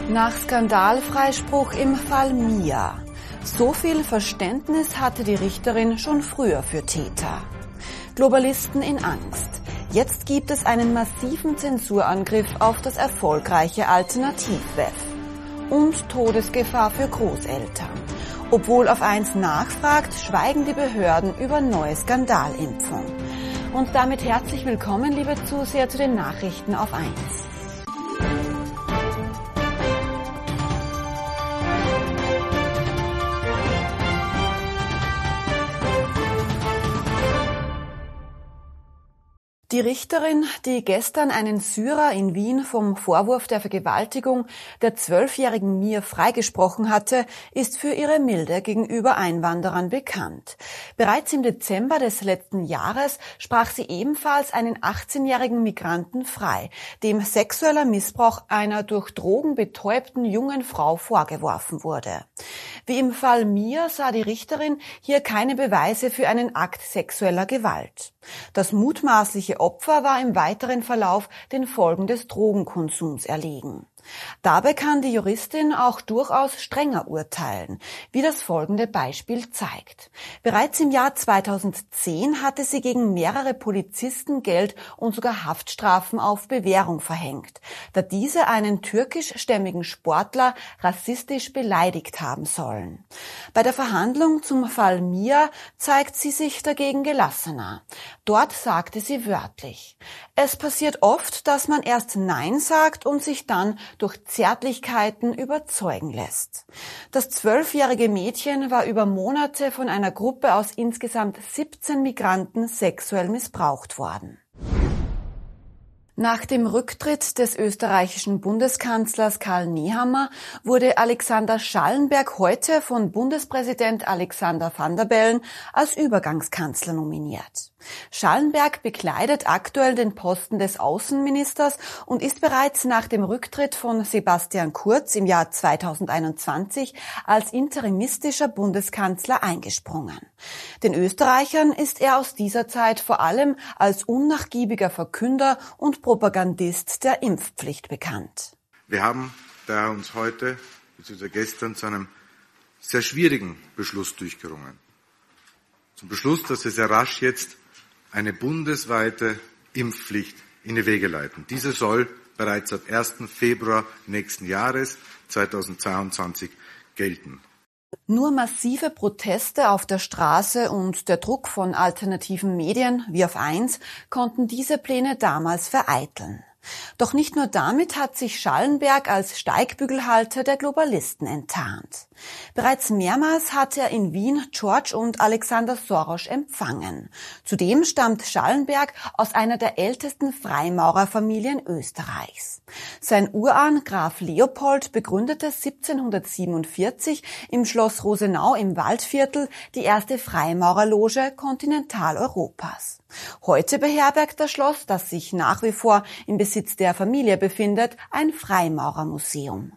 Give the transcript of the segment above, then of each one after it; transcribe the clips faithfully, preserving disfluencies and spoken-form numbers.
Nach Skandalfreispruch im Fall Mia. So viel Verständnis hatte die Richterin schon früher für Täter. Globalisten in Angst. Jetzt gibt es einen massiven Zensurangriff auf das erfolgreiche Alternativweb. Und Todesgefahr für Großeltern. Obwohl auf eins nachfragt, schweigen die Behörden über neue Skandalimpfung. Und damit herzlich willkommen, liebe Zuseher, zu den Nachrichten auf eins. Die Richterin, die gestern einen Syrer in Wien vom Vorwurf der Vergewaltigung der zwölfjährigen Mia freigesprochen hatte, ist für ihre Milde gegenüber Einwanderern bekannt. Bereits im Dezember des letzten Jahres sprach sie ebenfalls einen achtzehnjährigen Migranten frei, dem sexueller Missbrauch einer durch Drogen betäubten jungen Frau vorgeworfen wurde. Wie im Fall Mia sah die Richterin hier keine Beweise für einen Akt sexueller Gewalt. Das mutmaßliche Opfer war im weiteren Verlauf den Folgen des Drogenkonsums erlegen. Dabei kann die Juristin auch durchaus strenger urteilen, wie das folgende Beispiel zeigt. Bereits im Jahr zweitausendzehn hatte sie gegen mehrere Polizisten Geld und sogar Haftstrafen auf Bewährung verhängt, da diese einen türkischstämmigen Sportler rassistisch beleidigt haben sollen. Bei der Verhandlung zum Fall Mia zeigt sie sich dagegen gelassener. Dort sagte sie wörtlich: Es passiert oft, dass man erst Nein sagt und sich dann durch Zärtlichkeiten überzeugen lässt. Das zwölfjährige Mädchen war über Monate von einer Gruppe aus insgesamt siebzehn Migranten sexuell missbraucht worden. Nach dem Rücktritt des österreichischen Bundeskanzlers Karl Nehammer wurde Alexander Schallenberg heute von Bundespräsident Alexander Van der Bellen als Übergangskanzler nominiert. Schallenberg bekleidet aktuell den Posten des Außenministers und ist bereits nach dem Rücktritt von Sebastian Kurz im Jahr zweitausendeinundzwanzig als interimistischer Bundeskanzler eingesprungen. Den Österreichern ist er aus dieser Zeit vor allem als unnachgiebiger Verkünder und Propagandist der Impfpflicht bekannt. Wir haben daher uns heute bzw. gestern zu einem sehr schwierigen Beschluss durchgerungen. Zum Beschluss, dass wir sehr rasch jetzt eine bundesweite Impfpflicht in die Wege leiten. Diese soll bereits ab ersten Februar nächsten Jahres zweitausendzweiundzwanzig gelten. Nur massive Proteste auf der Straße und der Druck von alternativen Medien wie auf eins konnten diese Pläne damals vereiteln. Doch nicht nur damit hat sich Schallenberg als Steigbügelhalter der Globalisten enttarnt. Bereits mehrmals hat er in Wien George und Alexander Soros empfangen. Zudem stammt Schallenberg aus einer der ältesten Freimaurerfamilien Österreichs. Sein Urahn Graf Leopold begründete siebzehnhundertsiebenundvierzig im Schloss Rosenau im Waldviertel die erste Freimaurerloge Kontinentaleuropas. Heute beherbergt das Schloss, das sich nach wie vor im Besitz der Familie befindet, ein Freimaurermuseum.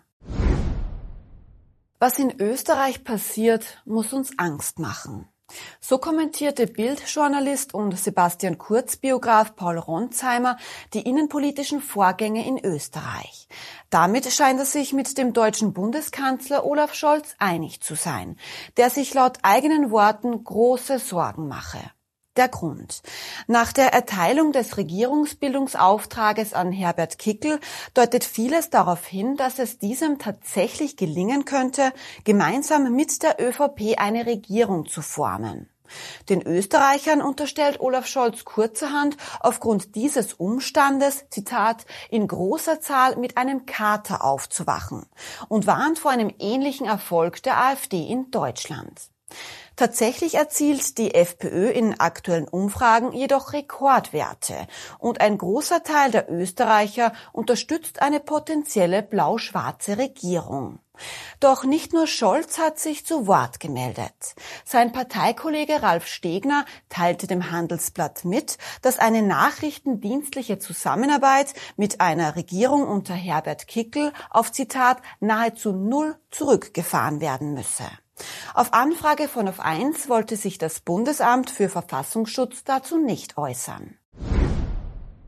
Was in Österreich passiert, muss uns Angst machen. So kommentierte Bild-Journalist und Sebastian Kurz-Biograf Paul Ronsheimer die innenpolitischen Vorgänge in Österreich. Damit scheint er sich mit dem deutschen Bundeskanzler Olaf Scholz einig zu sein, der sich laut eigenen Worten große Sorgen mache. Der Grund: Nach der Erteilung des Regierungsbildungsauftrages an Herbert Kickl deutet vieles darauf hin, dass es diesem tatsächlich gelingen könnte, gemeinsam mit der ÖVP eine Regierung zu formen. Den Österreichern unterstellt Olaf Scholz kurzerhand aufgrund dieses Umstandes, Zitat, in großer Zahl mit einem Kater aufzuwachen und warnt vor einem ähnlichen Erfolg der AfD in Deutschland. Tatsächlich erzielt die FPÖ in aktuellen Umfragen jedoch Rekordwerte und ein großer Teil der Österreicher unterstützt eine potenzielle blau-schwarze Regierung. Doch nicht nur Scholz hat sich zu Wort gemeldet. Sein Parteikollege Ralf Stegner teilte dem Handelsblatt mit, dass eine nachrichtendienstliche Zusammenarbeit mit einer Regierung unter Herbert Kickl auf, Zitat, nahezu null zurückgefahren werden müsse. Auf Anfrage von auf eins wollte sich das Bundesamt für Verfassungsschutz dazu nicht äußern.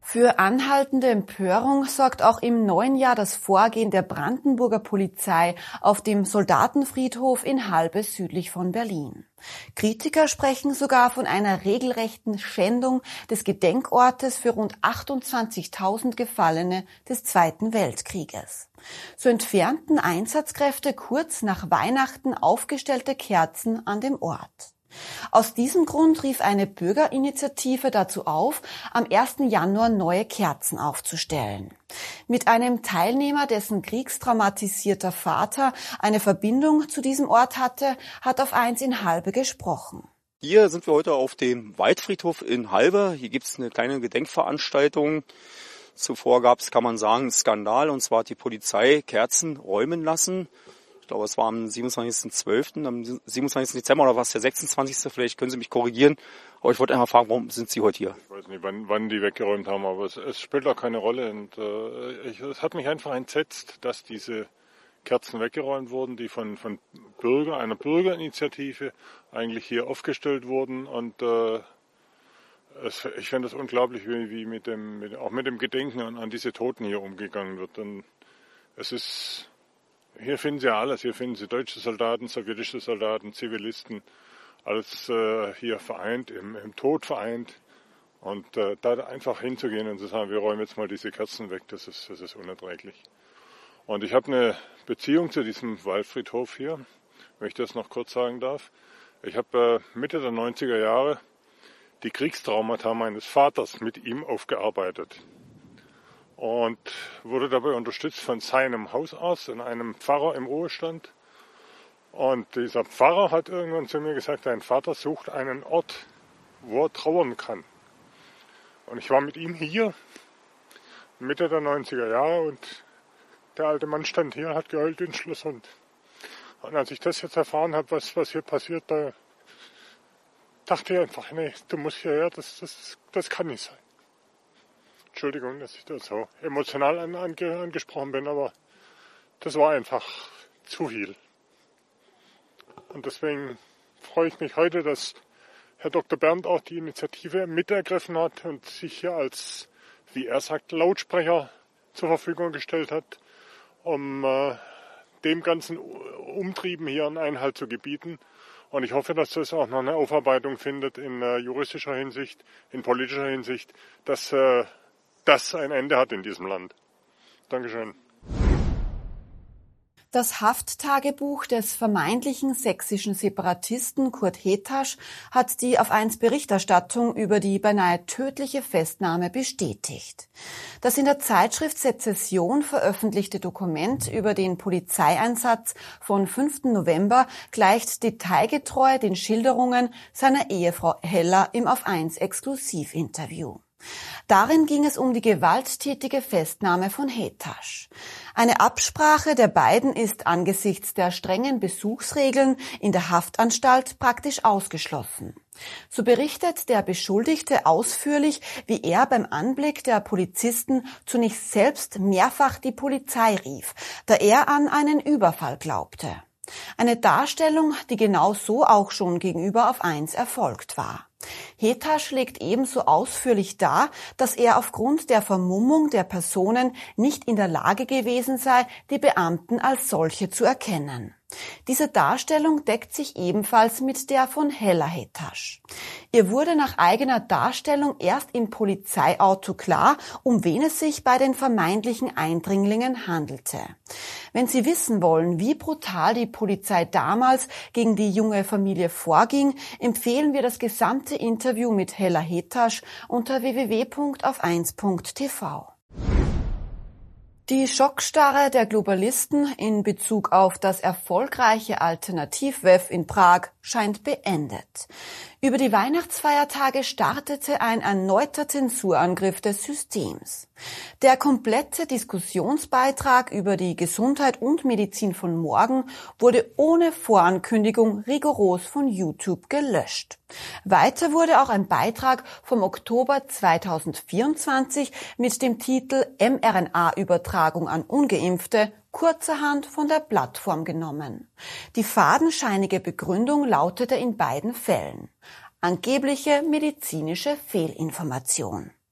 Für anhaltende Empörung sorgt auch im neuen Jahr das Vorgehen der Brandenburger Polizei auf dem Soldatenfriedhof in Halbe südlich von Berlin. Kritiker sprechen sogar von einer regelrechten Schändung des Gedenkortes für rund achtundzwanzigtausend Gefallene des Zweiten Weltkrieges. So entfernten Einsatzkräfte kurz nach Weihnachten aufgestellte Kerzen an dem Ort. Aus diesem Grund rief eine Bürgerinitiative dazu auf, am ersten Januar neue Kerzen aufzustellen. Mit einem Teilnehmer, dessen kriegstraumatisierter Vater eine Verbindung zu diesem Ort hatte, hat auf eins in Halbe gesprochen. Hier sind wir heute auf dem Waldfriedhof in Halbe. Hier gibt es eine kleine Gedenkveranstaltung. Zuvor gab es, kann man sagen, einen Skandal, und zwar hat die Polizei Kerzen räumen lassen. Ich glaube, es war am siebenundzwanzigsten zwölften, am siebenundzwanzigsten Dezember oder was, der sechsundzwanzigste Vielleicht können Sie mich korrigieren. Aber ich wollte einfach fragen, warum sind Sie heute hier? Ich weiß nicht, wann, wann die weggeräumt haben, aber es, es spielt auch keine Rolle. Und äh, ich, es hat mich einfach entsetzt, dass diese Kerzen weggeräumt wurden, die von, von Bürger, einer Bürgerinitiative eigentlich hier aufgestellt wurden. Und äh, es, ich finde es unglaublich, wie, wie mit dem, mit, auch mit dem Gedenken an, an diese Toten hier umgegangen wird. Und es ist... Hier finden Sie alles. Hier finden Sie deutsche Soldaten, sowjetische Soldaten, Zivilisten, alles äh, hier vereint, im, im Tod vereint. Und äh, da einfach hinzugehen und zu sagen, wir räumen jetzt mal diese Kerzen weg, das ist, das ist unerträglich. Und ich habe eine Beziehung zu diesem Waldfriedhof hier, wenn ich das noch kurz sagen darf. Ich habe äh, Mitte der neunziger Jahre die Kriegstraumata meines Vaters mit ihm aufgearbeitet. Und wurde dabei unterstützt von seinem Hausarzt und einem Pfarrer im Ruhestand. Und dieser Pfarrer hat irgendwann zu mir gesagt, dein Vater sucht einen Ort, wo er trauern kann. Und ich war mit ihm hier, Mitte der neunziger Jahre, und der alte Mann stand hier, hat geheult in Schluss. Und, und als ich das jetzt erfahren habe, was, was hier passiert, da dachte ich einfach, nee, du musst hierher, das, das, das kann nicht sein. Entschuldigung, dass ich da so emotional an, ange, angesprochen bin, aber das war einfach zu viel. Und deswegen freue ich mich heute, dass Herr Doktor Berndt auch die Initiative mitergriffen hat und sich hier als, wie er sagt, Lautsprecher zur Verfügung gestellt hat, um äh, dem ganzen Umtrieben hier einen Einhalt zu gebieten. Und ich hoffe, dass das auch noch eine Aufarbeitung findet in äh, juristischer Hinsicht, in politischer Hinsicht, dass äh, das ein Ende hat in diesem Land. Dankeschön. Das Hafttagebuch des vermeintlichen sächsischen Separatisten Kurt Hetasch hat die auf eins Berichterstattung über die beinahe tödliche Festnahme bestätigt. Das in der Zeitschrift Sezession veröffentlichte Dokument über den Polizeieinsatz von fünften November gleicht detailgetreu den Schilderungen seiner Ehefrau Hella im auf eins Exklusivinterview. Darin ging es um die gewalttätige Festnahme von Hetasch. Eine Absprache der beiden ist angesichts der strengen Besuchsregeln in der Haftanstalt praktisch ausgeschlossen. So berichtet der Beschuldigte ausführlich, wie er beim Anblick der Polizisten zunächst selbst mehrfach die Polizei rief, da er an einen Überfall glaubte. Eine Darstellung, die genau so auch schon gegenüber auf eins erfolgt war. Hetasch legt ebenso ausführlich dar, dass er aufgrund der Vermummung der Personen nicht in der Lage gewesen sei, die Beamten als solche zu erkennen. Diese Darstellung deckt sich ebenfalls mit der von Hella Hetasch. Ihr wurde nach eigener Darstellung erst im Polizeiauto klar, um wen es sich bei den vermeintlichen Eindringlingen handelte. Wenn Sie wissen wollen, wie brutal die Polizei damals gegen die junge Familie vorging, empfehlen wir das gesamte Interview mit Hella Hetasch unter w w w punkt auf eins punkt t v. Die Schockstarre der Globalisten in Bezug auf das erfolgreiche Alternativ-W E F in Prag scheint beendet. Über die Weihnachtsfeiertage startete ein erneuter Zensurangriff des Systems. Der komplette Diskussionsbeitrag über die Gesundheit und Medizin von morgen wurde ohne Vorankündigung rigoros von YouTube gelöscht. Weiter wurde auch ein Beitrag vom Oktober zweitausendvierundzwanzig mit dem Titel mRNA-Übertragung an Ungeimpfte kurzerhand von der Plattform genommen. Die fadenscheinige Begründung lautete in beiden Fällen: angebliche medizinische Fehlinformation.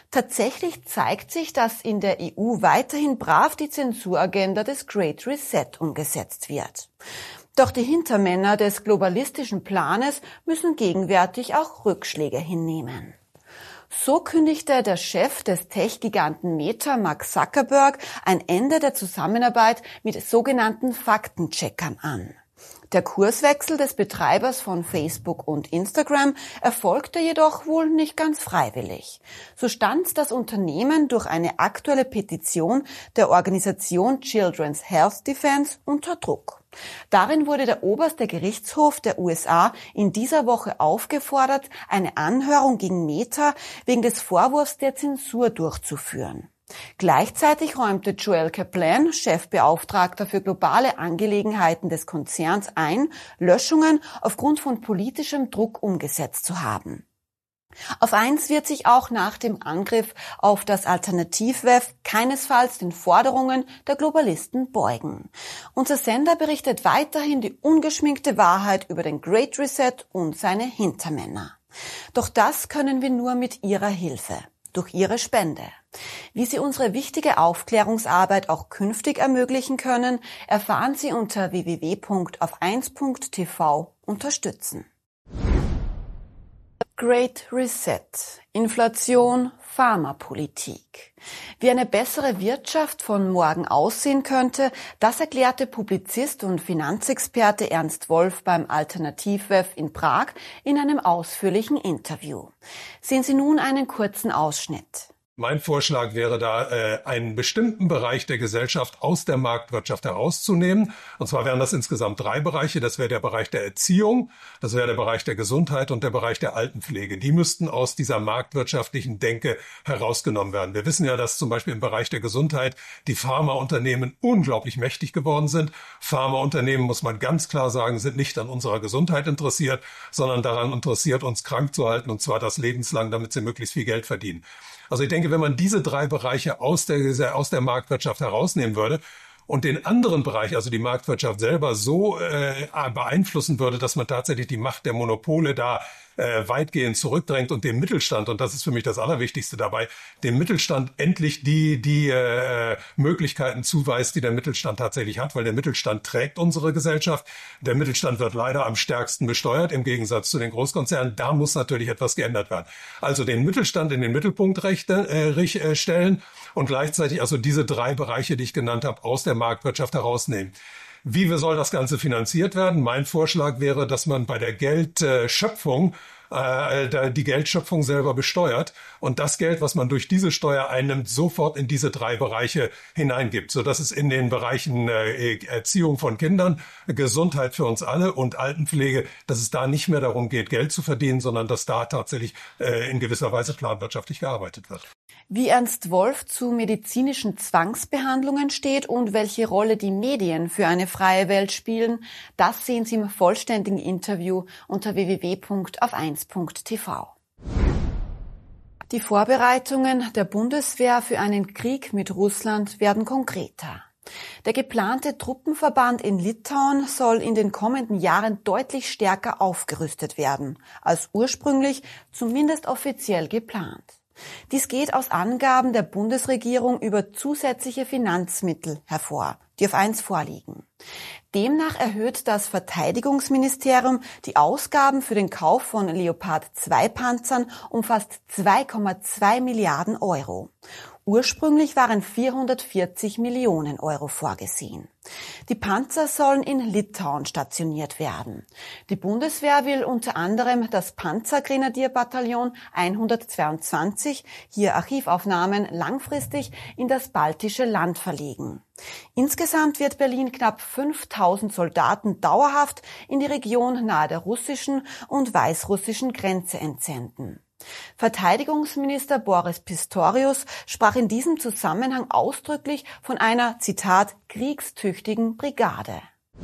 Tatsächlich zeigt sich, dass in der E U weiterhin brav die Zensuragenda des Great Reset umgesetzt wird. Doch die Hintermänner des globalistischen Planes müssen gegenwärtig auch Rückschläge hinnehmen. So kündigte der Chef des Tech-Giganten Meta, Mark Zuckerberg, ein Ende der Zusammenarbeit mit sogenannten Faktencheckern an. Der Kurswechsel des Betreibers von Facebook und Instagram erfolgte jedoch wohl nicht ganz freiwillig. So stand das Unternehmen durch eine aktuelle Petition der Organisation Children's Health Defense unter Druck. Darin wurde der oberste Gerichtshof der U S A in dieser Woche aufgefordert, eine Anhörung gegen Meta wegen des Vorwurfs der Zensur durchzuführen. Gleichzeitig räumte Joel Kaplan, Chefbeauftragter für globale Angelegenheiten des Konzerns, ein, Löschungen aufgrund von politischem Druck umgesetzt zu haben. Auf eins wird sich auch nach dem Angriff auf das Alternativweb keinesfalls den Forderungen der Globalisten beugen. Unser Sender berichtet weiterhin die ungeschminkte Wahrheit über den Great Reset und seine Hintermänner. Doch das können wir nur mit Ihrer Hilfe, durch Ihre Spende. Wie Sie unsere wichtige Aufklärungsarbeit auch künftig ermöglichen können, erfahren Sie unter w w w punkt auf eins punkt t v unterstützen. Great Reset, Inflation, Pharmapolitik. Wie eine bessere Wirtschaft von morgen aussehen könnte, das erklärte Publizist und Finanzexperte Ernst Wolf beim Alternativweb in Prag in einem ausführlichen Interview. Sehen Sie nun einen kurzen Ausschnitt. Mein Vorschlag wäre da, äh, einen bestimmten Bereich der Gesellschaft aus der Marktwirtschaft herauszunehmen. Und zwar wären das insgesamt drei Bereiche. Das wäre der Bereich der Erziehung, das wäre der Bereich der Gesundheit und der Bereich der Altenpflege. Die müssten aus dieser marktwirtschaftlichen Denke herausgenommen werden. Wir wissen ja, dass zum Beispiel im Bereich der Gesundheit die Pharmaunternehmen unglaublich mächtig geworden sind. Pharmaunternehmen, muss man ganz klar sagen, sind nicht an unserer Gesundheit interessiert, sondern daran interessiert, uns krank zu halten, und zwar das lebenslang, damit sie möglichst viel Geld verdienen. Also ich denke, wenn man diese drei Bereiche aus der, aus der Marktwirtschaft herausnehmen würde und den anderen Bereich, also die Marktwirtschaft selber, so äh, beeinflussen würde, dass man tatsächlich die Macht der Monopole da äh, weitgehend zurückdrängt und dem Mittelstand, und das ist für mich das Allerwichtigste dabei, dem Mittelstand endlich die die äh, Möglichkeiten zuweist, die der Mittelstand tatsächlich hat, weil der Mittelstand trägt unsere Gesellschaft. Der Mittelstand wird leider am stärksten besteuert, im Gegensatz zu den Großkonzernen. Da muss natürlich etwas geändert werden. Also den Mittelstand in den Mittelpunkt rechte, äh, stellen und gleichzeitig also diese drei Bereiche, die ich genannt habe, aus der Marktwirtschaft herausnehmen. Wie soll das Ganze finanziert werden? Mein Vorschlag wäre, dass man bei der Geldschöpfung äh, die Geldschöpfung selber besteuert und das Geld, was man durch diese Steuer einnimmt, sofort in diese drei Bereiche hineingibt, sodass es in den Bereichen äh, Erziehung von Kindern, Gesundheit für uns alle und Altenpflege, dass es da nicht mehr darum geht, Geld zu verdienen, sondern dass da tatsächlich äh, in gewisser Weise planwirtschaftlich gearbeitet wird. Wie Ernst Wolf zu medizinischen Zwangsbehandlungen steht und welche Rolle die Medien für eine freie Welt spielen, das sehen Sie im vollständigen Interview unter w w w punkt auf eins punkt t v. Die Vorbereitungen der Bundeswehr für einen Krieg mit Russland werden konkreter. Der geplante Truppenverband in Litauen soll in den kommenden Jahren deutlich stärker aufgerüstet werden, als ursprünglich zumindest offiziell geplant. Dies geht aus Angaben der Bundesregierung über zusätzliche Finanzmittel hervor, die auf eins vorliegen. Demnach erhöht das Verteidigungsministerium die Ausgaben für den Kauf von Leopard zwei Panzern um fast zwei Komma zwei Milliarden Euro. Ursprünglich waren vierhundertvierzig Millionen Euro vorgesehen. Die Panzer sollen in Litauen stationiert werden. Die Bundeswehr will unter anderem das Panzergrenadierbataillon hundertzweiundzwanzig, hier Archivaufnahmen, langfristig in das baltische Land verlegen. Insgesamt wird Berlin knapp fünftausend Soldaten dauerhaft in die Region nahe der russischen und weißrussischen Grenze entsenden. Verteidigungsminister Boris Pistorius sprach in diesem Zusammenhang ausdrücklich von einer, Zitat, kriegstüchtigen Brigade.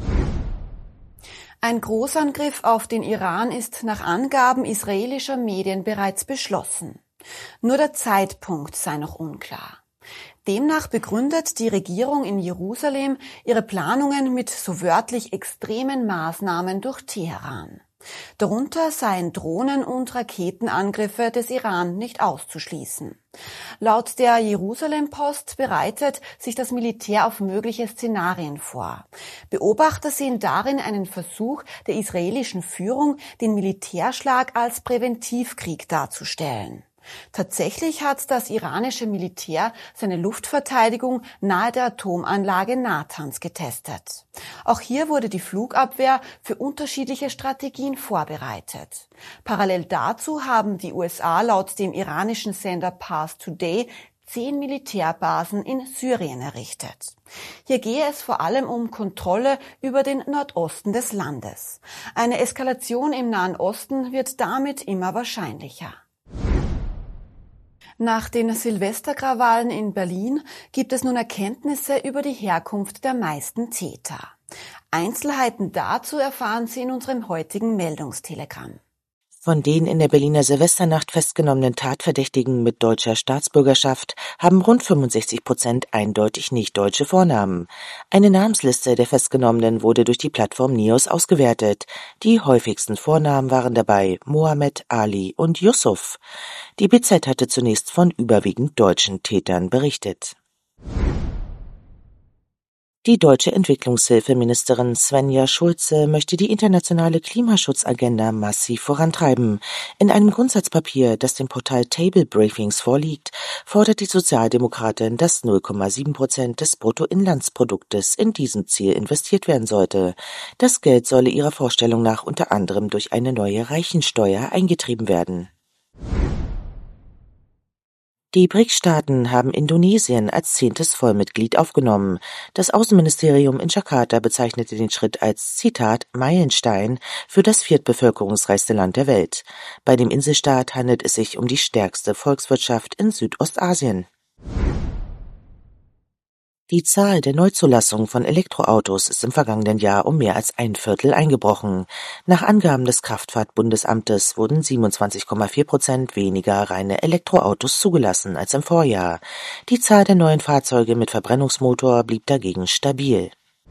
Ein Großangriff auf den Iran ist nach Angaben israelischer Medien bereits beschlossen. Nur der Zeitpunkt sei noch unklar. Demnach begründet die Regierung in Jerusalem ihre Planungen mit so wörtlich extremen Maßnahmen durch Teheran. Darunter seien Drohnen- und Raketenangriffe des Iran nicht auszuschließen. Laut der Jerusalem-Post bereitet sich das Militär auf mögliche Szenarien vor. Beobachter sehen darin einen Versuch der israelischen Führung, den Militärschlag als Präventivkrieg darzustellen. Tatsächlich hat das iranische Militär seine Luftverteidigung nahe der Atomanlage Natanz getestet. Auch hier wurde die Flugabwehr für unterschiedliche Strategien vorbereitet. Parallel dazu haben die U S A laut dem iranischen Sender Pars Today zehn Militärbasen in Syrien errichtet. Hier gehe es vor allem um Kontrolle über den Nordosten des Landes. Eine Eskalation im Nahen Osten wird damit immer wahrscheinlicher. Nach den Silvesterkrawallen in Berlin gibt es nun Erkenntnisse über die Herkunft der meisten Täter. Einzelheiten dazu erfahren Sie in unserem heutigen Meldungstelegramm. Von den in der Berliner Silvesternacht festgenommenen Tatverdächtigen mit deutscher Staatsbürgerschaft haben rund fünfundsechzig Prozent eindeutig nicht deutsche Vornamen. Eine Namensliste der Festgenommenen wurde durch die Plattform Nios ausgewertet. Die häufigsten Vornamen waren dabei Mohammed, Ali und Yusuf. Die B Z hatte zunächst von überwiegend deutschen Tätern berichtet. Die deutsche Entwicklungshilfeministerin Svenja Schulze möchte die internationale Klimaschutzagenda massiv vorantreiben. In einem Grundsatzpapier, das dem Portal Table Briefings vorliegt, fordert die Sozialdemokratin, dass null Komma sieben Prozent des Bruttoinlandsproduktes in diesem Ziel investiert werden sollte. Das Geld solle ihrer Vorstellung nach unter anderem durch eine neue Reichensteuer eingetrieben werden. Die B R I C-Staaten haben Indonesien als zehntes Vollmitglied aufgenommen. Das Außenministerium in Jakarta bezeichnete den Schritt als, Zitat, Meilenstein für das viertbevölkerungsreichste Land der Welt. Bei dem Inselstaat handelt es sich um die stärkste Volkswirtschaft in Südostasien. Die Zahl der Neuzulassungen von Elektroautos ist im vergangenen Jahr um mehr als ein Viertel eingebrochen. Nach Angaben des Kraftfahrtbundesamtes wurden siebenundzwanzig Komma vier Prozent weniger reine Elektroautos zugelassen als im Vorjahr. Die Zahl der neuen Fahrzeuge mit Verbrennungsmotor blieb dagegen stabil.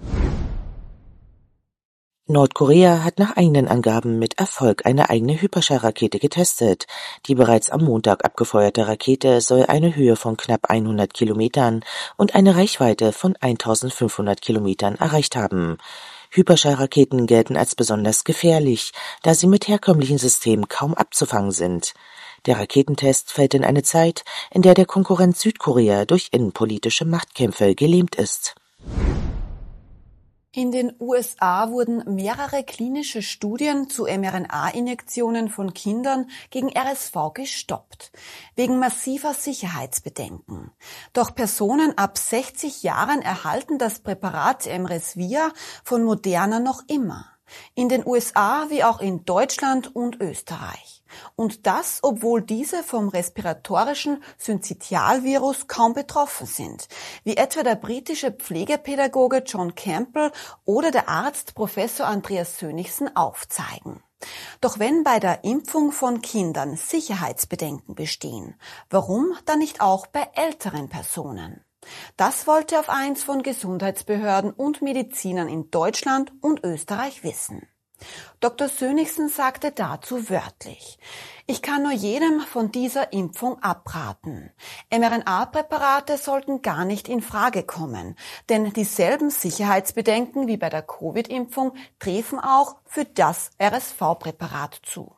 Nordkorea hat nach eigenen Angaben mit Erfolg eine eigene Hyperschallrakete getestet. Die bereits am Montag abgefeuerte Rakete soll eine Höhe von knapp hundert Kilometern und eine Reichweite von eintausendfünfhundert Kilometern erreicht haben. Hyperschallraketen gelten als besonders gefährlich, da sie mit herkömmlichen Systemen kaum abzufangen sind. Der Raketentest fällt in eine Zeit, in der der Konkurrent Südkorea durch innenpolitische Machtkämpfe gelähmt ist. In den U S A wurden mehrere klinische Studien zu mRNA-Injektionen von Kindern gegen R S V gestoppt, wegen massiver Sicherheitsbedenken. Doch Personen ab sechzig Jahren erhalten das Präparat Emresivir von Moderna noch immer. In den U S A wie auch in Deutschland und Österreich. Und das, obwohl diese vom respiratorischen Syncytialvirus kaum betroffen sind, wie etwa der britische Pflegepädagoge John Campbell oder der Arzt Professor Andreas Sönnigsen aufzeigen. Doch wenn bei der Impfung von Kindern Sicherheitsbedenken bestehen, warum dann nicht auch bei älteren Personen? Das wollte auf eins von Gesundheitsbehörden und Medizinern in Deutschland und Österreich wissen. Doktor Sönnigsen sagte dazu wörtlich: Ich kann nur jedem von dieser Impfung abraten. mRNA-Präparate sollten gar nicht in Frage kommen, denn dieselben Sicherheitsbedenken wie bei der Covid-Impfung treffen auch für das R S V-Präparat zu.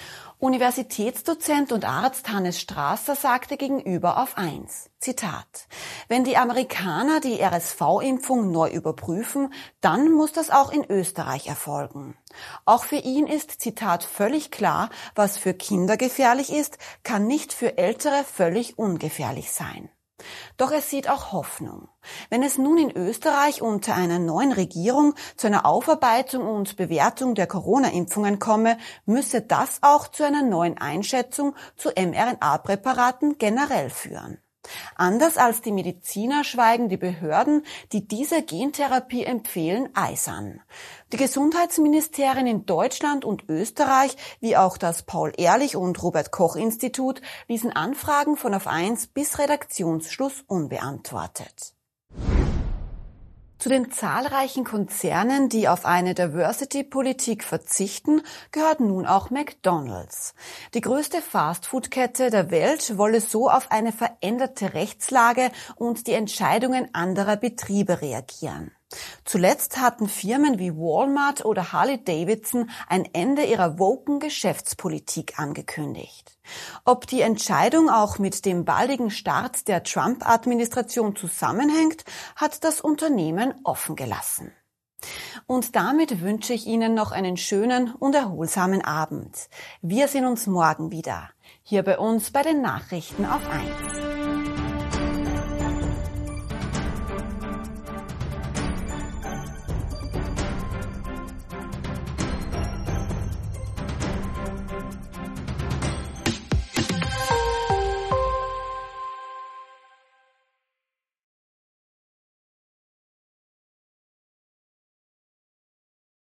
Universitätsdozent und Arzt Hannes Strasser sagte gegenüber auf eins, Zitat, wenn die Amerikaner die R S V-Impfung neu überprüfen, dann muss das auch in Österreich erfolgen. Auch für ihn ist, Zitat, völlig klar, was für Kinder gefährlich ist, kann nicht für Ältere völlig ungefährlich sein. Doch es sieht auch Hoffnung. Wenn es nun in Österreich unter einer neuen Regierung zu einer Aufarbeitung und Bewertung der Corona-Impfungen komme, müsse das auch zu einer neuen Einschätzung zu mRNA-Präparaten generell führen. Anders als die Mediziner schweigen die Behörden, die diese Gentherapie empfehlen, eisern. Die Gesundheitsministerien in Deutschland und Österreich, wie auch das Paul-Ehrlich- und Robert-Koch-Institut, ließen Anfragen von auf eins bis Redaktionsschluss unbeantwortet. Zu den zahlreichen Konzernen, die auf eine Diversity-Politik verzichten, gehört nun auch McDonald's. Die größte Fastfood-Kette der Welt wolle so auf eine veränderte Rechtslage und die Entscheidungen anderer Betriebe reagieren. Zuletzt hatten Firmen wie Walmart oder Harley-Davidson ein Ende ihrer woken Geschäftspolitik angekündigt. Ob die Entscheidung auch mit dem baldigen Start der Trump-Administration zusammenhängt, hat das Unternehmen offen gelassen. Und damit wünsche ich Ihnen noch einen schönen und erholsamen Abend. Wir sehen uns morgen wieder, hier bei uns bei den Nachrichten auf eins.